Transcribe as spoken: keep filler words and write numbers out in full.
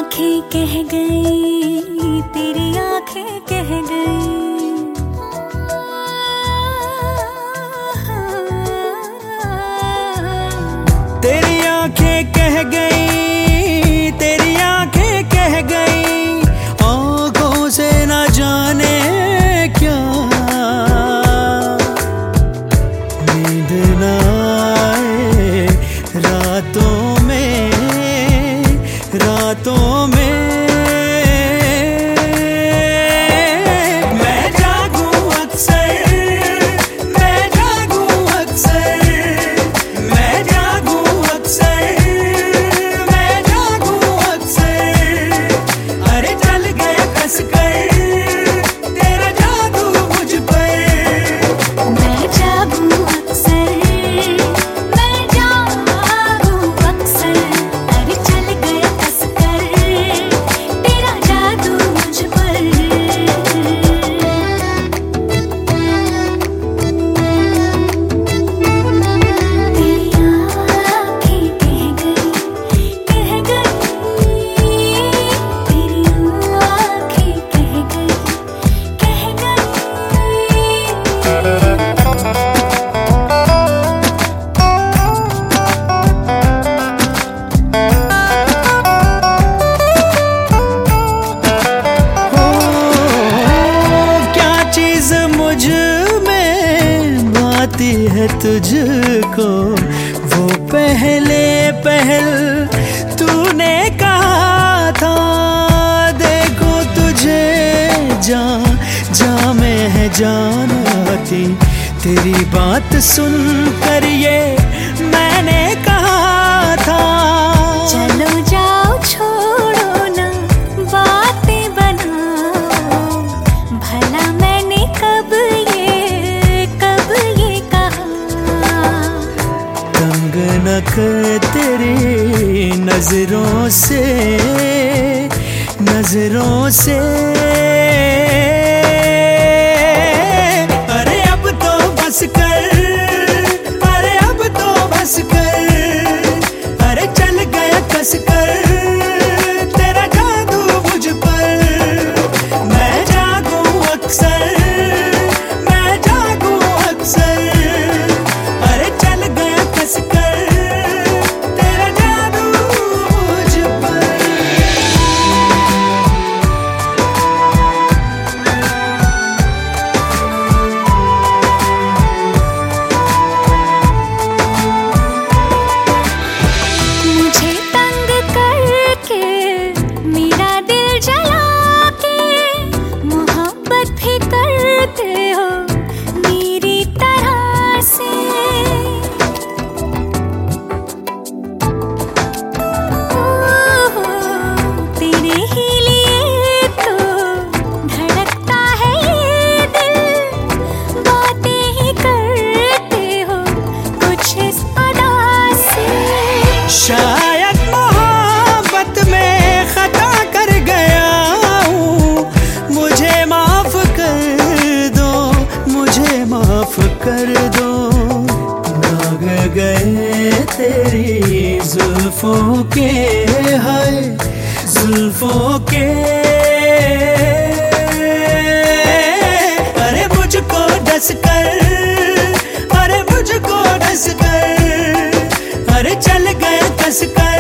आँखें कह गई, तेरी आँखें कह गई, तेरी आँखें कह गई, तेरी आँखें कह गई, आँखों से न जाने क्या, नींद न आए रातों में, रातों में मैं जागूं अक्सर, मैं जागूं अक्सर, मैं जागूं अक्सर, मैं जागूं अक्सर, अरे चल गया कस कर तेरा जादू मुझ पर। मैं जागूं अक्सर, मैं जागूं अक्सर, अरे चल गया कस कर तेरा जादू मुझ पर। तेरी आँखें कह गई, कह गई, तेरी आँखें कह गई, कह गई। क्या चीज मुझ में भाती है तुझको, वो पहले पहल तूने कहा था, देखो तुझे जा जा में है जान आती, तेरी बात सुन कर ये मैंने कहा था। चलो जाओ छोड़ो ना बातें बनाओ, भला मैंने कब ये कब ये कहा। तंग न कर तेरी नजरों से, नजरों से, अरे अब तो बस कर, अरे अब तो बस कर, अरे चल गया कस कर तेरा जादू मुझ पर। मैं जागूं अक्सर, मैं जागूं अक्सर, अरे चल गया कस कर तेरा जादू मुझ पर। मुझे तंग करके मेरा दिल जला के, मोहब्बत भी करते हो मेरी तरह से। ओह, तेरे ही लिए तो धड़कता है ये दिल, बातें ही करते हो कुछ इस अदा से। शायद मोहब्बत में खता कर गया हूँ, मुझे माफ कर दो, मुझे माफ कर दो। दाग गए तेरी जुल्फों के, हाय जुल्फों के, अरे मुझको डस कर, अरे मुझको डस कर, अरे चल गए कस कर